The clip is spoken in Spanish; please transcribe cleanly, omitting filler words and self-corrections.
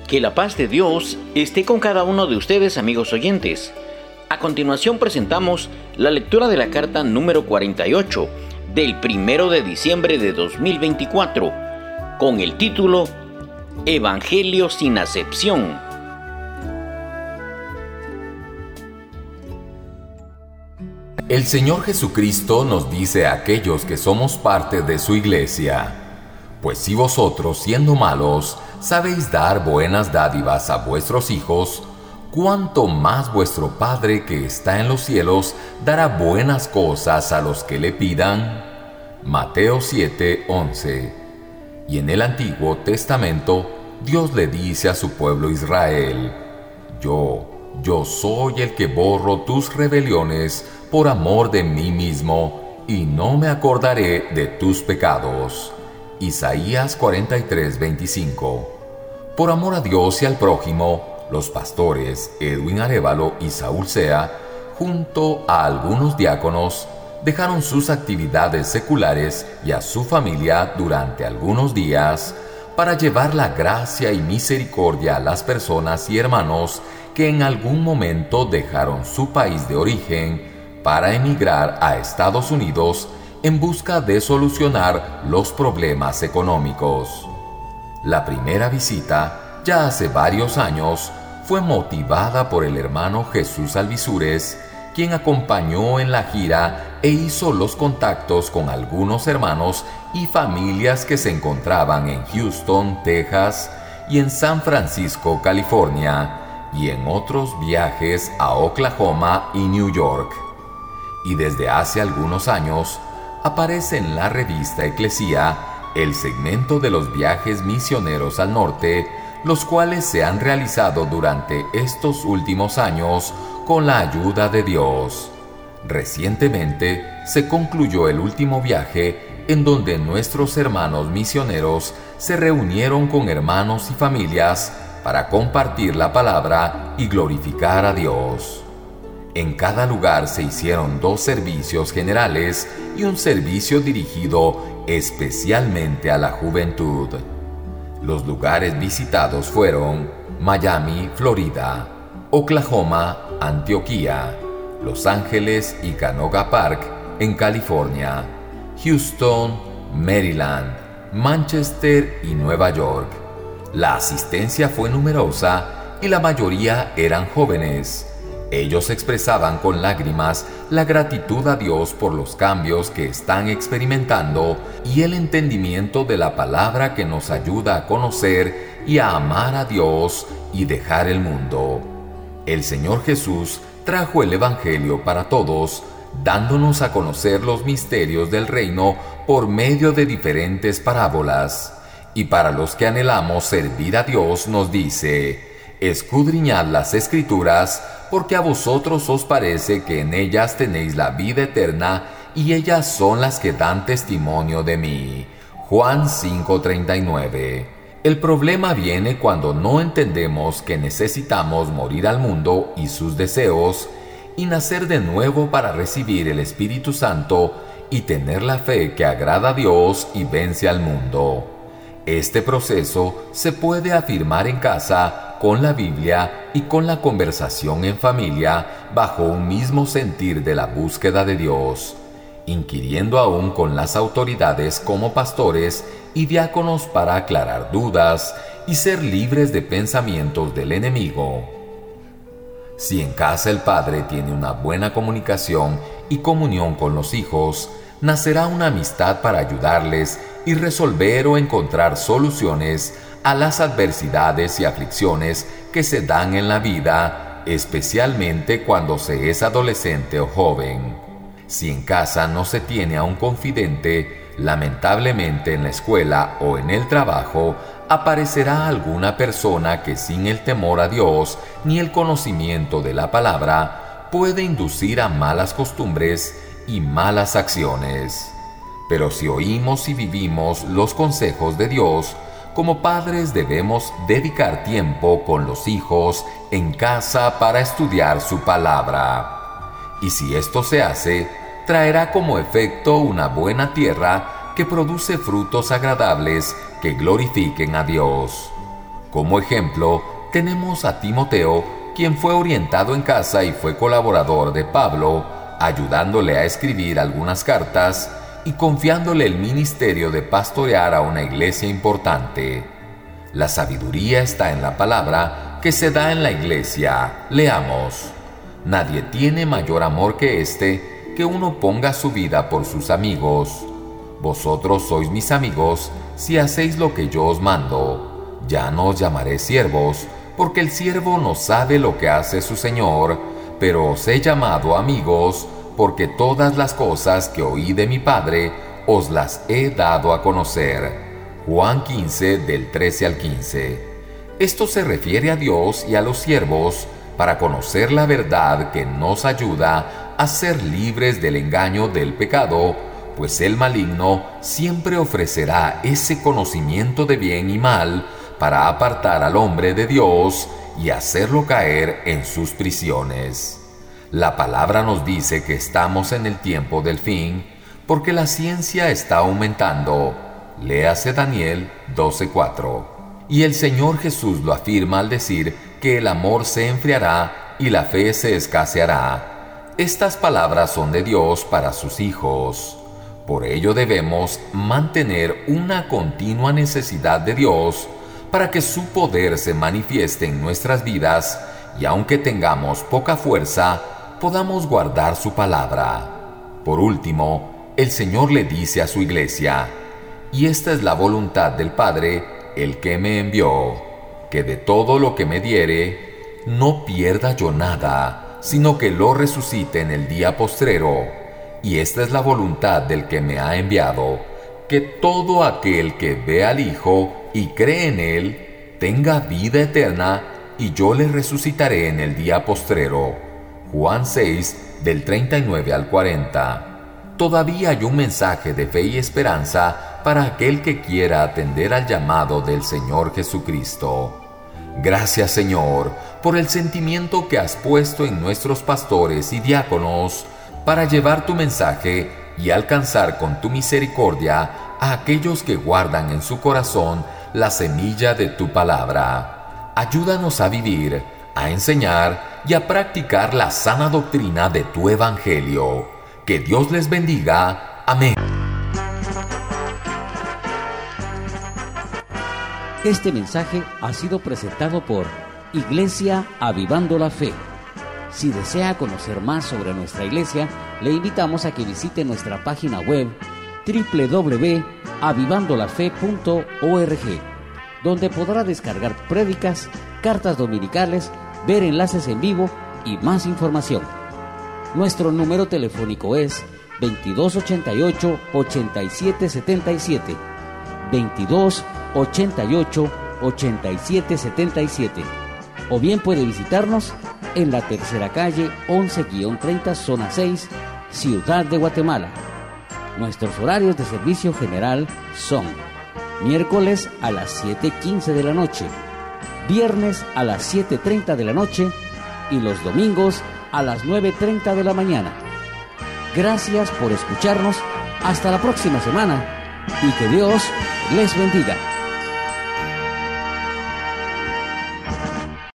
Que la paz de Dios esté con cada uno de ustedes, amigos oyentes. A continuación presentamos la lectura de la carta número 48 del 1 de diciembre de 2024 con el título Evangelio sin acepción. El Señor Jesucristo nos dice a aquellos que somos parte de su iglesia: pues si vosotros, siendo malos, sabéis dar buenas dádivas a vuestros hijos, ¿cuánto más vuestro Padre que está en los cielos dará buenas cosas a los que le pidan? Mateo 7:11. Y en el Antiguo Testamento, Dios le dice a su pueblo Israel: Yo soy el que borro tus rebeliones por amor de mí mismo, y no me acordaré de tus pecados. Isaías 43:25. Por amor a Dios y al prójimo, los pastores Edwin Arévalo y Saúl Sea, junto a algunos diáconos, dejaron sus actividades seculares y a su familia durante algunos días para llevar la gracia y misericordia a las personas y hermanos que en algún momento dejaron su país de origen para emigrar a Estados Unidos en busca de solucionar los problemas económicos. La primera visita, ya hace varios años, fue motivada por el hermano Jesús Alvisures, quien acompañó en la gira e hizo los contactos con algunos hermanos y familias que se encontraban en Houston, Texas, y en San Francisco, California, y en otros viajes a Oklahoma y New York. Y desde hace algunos años aparece en la revista Eclesia el segmento de los viajes misioneros al norte, los cuales se han realizado durante estos últimos años con la ayuda de Dios. Recientemente se concluyó el último viaje, en donde nuestros hermanos misioneros se reunieron con hermanos y familias para compartir la palabra y glorificar a Dios. En cada lugar se hicieron 2 servicios generales y un servicio dirigido especialmente a la juventud. Los lugares visitados fueron Miami, Florida; Oklahoma, Antioquía; Los Ángeles y Canoga Park, en California; Houston, Maryland; Manchester y Nueva York. La asistencia fue numerosa y la mayoría eran jóvenes. Ellos expresaban con lágrimas la gratitud a Dios por los cambios que están experimentando y el entendimiento de la palabra que nos ayuda a conocer y a amar a Dios y dejar el mundo. El Señor Jesús trajo el Evangelio para todos, dándonos a conocer los misterios del reino por medio de diferentes parábolas. Y para los que anhelamos servir a Dios nos dice: escudriñad las Escrituras, porque a vosotros os parece que en ellas tenéis la vida eterna, y ellas son las que dan testimonio de mí. Juan 5:39. El problema viene cuando no entendemos que necesitamos morir al mundo y sus deseos, y nacer de nuevo para recibir el Espíritu Santo y tener la fe que agrada a Dios y vence al mundo. Este proceso se puede afirmar en casa, con la Biblia y con la conversación en familia, bajo un mismo sentir de la búsqueda de Dios, inquiriendo aún con las autoridades como pastores y diáconos para aclarar dudas y ser libres de pensamientos del enemigo. Si en casa el padre tiene una buena comunicación y comunión con los hijos, nacerá una amistad para ayudarles y resolver o encontrar soluciones a las adversidades y aflicciones que se dan en la vida, especialmente cuando se es adolescente o joven. Si en casa no se tiene a un confidente, lamentablemente en la escuela o en el trabajo aparecerá alguna persona que sin el temor a Dios ni el conocimiento de la palabra puede inducir a malas costumbres y malas acciones. Pero si oímos y vivimos los consejos de Dios, como padres debemos dedicar tiempo con los hijos en casa para estudiar su palabra. Y si esto se hace, traerá como efecto una buena tierra que produce frutos agradables que glorifiquen a Dios. Como ejemplo, tenemos a Timoteo, quien fue orientado en casa y fue colaborador de Pablo, ayudándole a escribir algunas cartas y confiándole el ministerio de pastorear a una iglesia importante. La sabiduría está en la palabra que se da en la iglesia. Leamos: nadie tiene mayor amor que este, que uno ponga su vida por sus amigos. Vosotros sois mis amigos si hacéis lo que yo os mando. Ya no os llamaré siervos, porque el siervo no sabe lo que hace su señor, pero os he llamado amigos, porque todas las cosas que oí de mi Padre os las he dado a conocer. Juan 15, del 13 al 15. Esto se refiere a Dios y a los siervos para conocer la verdad que nos ayuda a ser libres del engaño del pecado, pues el maligno siempre ofrecerá ese conocimiento de bien y mal para apartar al hombre de Dios y hacerlo caer en sus prisiones. La palabra nos dice que estamos en el tiempo del fin, porque la ciencia está aumentando. Léase Daniel 12:4. Y el Señor Jesús lo afirma al decir que el amor se enfriará y la fe se escaseará. Estas palabras son de Dios para sus hijos. Por ello debemos mantener una continua necesidad de Dios para que su poder se manifieste en nuestras vidas y aunque tengamos poca fuerza, podamos guardar su palabra. Por último, el Señor le dice a su iglesia: y esta es la voluntad del Padre, el que me envió, que de todo lo que me diere, no pierda yo nada, sino que lo resucite en el día postrero. Y esta es la voluntad del que me ha enviado, que todo aquel que ve al Hijo y cree en Él, tenga vida eterna, y yo le resucitaré en el día postrero. Juan 6, del 39 al 40. Todavía hay un mensaje de fe y esperanza para aquel que quiera atender al llamado del Señor Jesucristo. Gracias, Señor, por el sentimiento que has puesto en nuestros pastores y diáconos para llevar tu mensaje y alcanzar con tu misericordia a aquellos que guardan en su corazón la semilla de tu palabra. Ayúdanos a vivir, a enseñar y a practicar la sana doctrina de tu evangelio. Que Dios les bendiga. Amén. Este mensaje ha sido presentado por Iglesia Avivando la Fe. Si desea conocer más sobre nuestra iglesia, le invitamos a que visite nuestra página web www.avivandolafe.org, donde podrá descargar prédicas, cartas dominicales, ver enlaces en vivo y más información. Nuestro número telefónico es 2288-8777, 2288-8777, o bien puede visitarnos en la tercera calle 11-30, zona 6, Ciudad de Guatemala. Nuestros horarios de servicio general son miércoles a las 7:15 de la noche, viernes a las 7:30 de la noche y los domingos a las 9:30 de la mañana. Gracias por escucharnos. Hasta la próxima semana y que Dios les bendiga.